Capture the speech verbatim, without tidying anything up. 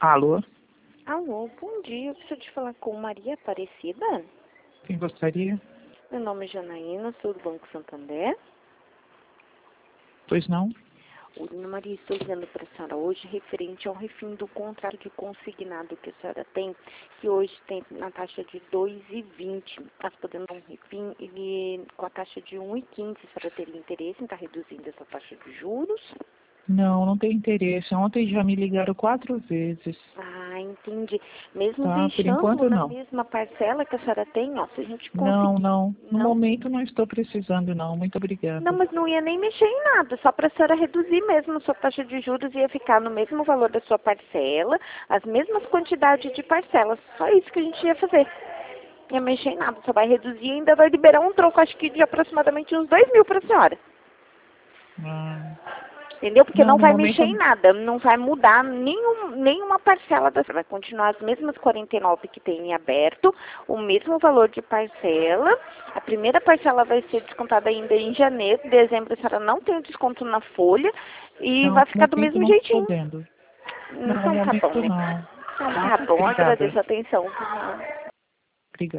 Alô? Alô, bom dia. Eu preciso de falar com Maria Aparecida. Quem gostaria? Meu nome é Janaína, sou do Banco Santander. Pois não? Oi, Dona Maria, estou ligando para a senhora hoje referente ao refim do contrato de consignado que a senhora tem, que hoje tem na taxa de dois e vinte. Nós podemos dar um refim ele, com a taxa de um e quinze. A senhora teria interesse em estar reduzindo essa taxa de juros? Não, não tenho interesse. Ontem já me ligaram quatro vezes. Ah, entendi. Mesmo Tá? Por deixando enquanto, na não. mesma parcela que a senhora tem, ó, se a gente Não, conseguir... não. No Não? momento não estou precisando, não. Muito obrigada. Não, mas não ia nem mexer em nada, só para a senhora reduzir mesmo a sua taxa de juros, ia ficar no mesmo valor da sua parcela, as mesmas quantidades de parcelas, só isso que a gente ia fazer. Não ia mexer em nada, só vai reduzir e ainda vai liberar um troco, acho que de aproximadamente uns dois mil para a senhora. Ah, Entendeu? Porque não, não no vai momento... mexer em nada, não vai mudar nenhum, nenhuma parcela da vai continuar as mesmas quarenta e nove que tem em aberto, o mesmo valor de parcela. A primeira parcela vai ser descontada ainda em janeiro, dezembro a senhora não tem o desconto na folha e Não, vai no ficar do momento mesmo não estou jeitinho. podendo. Não, no Então tá bom, momento né? não. Então Tá? tá bom, Obrigada. agradeço a atenção.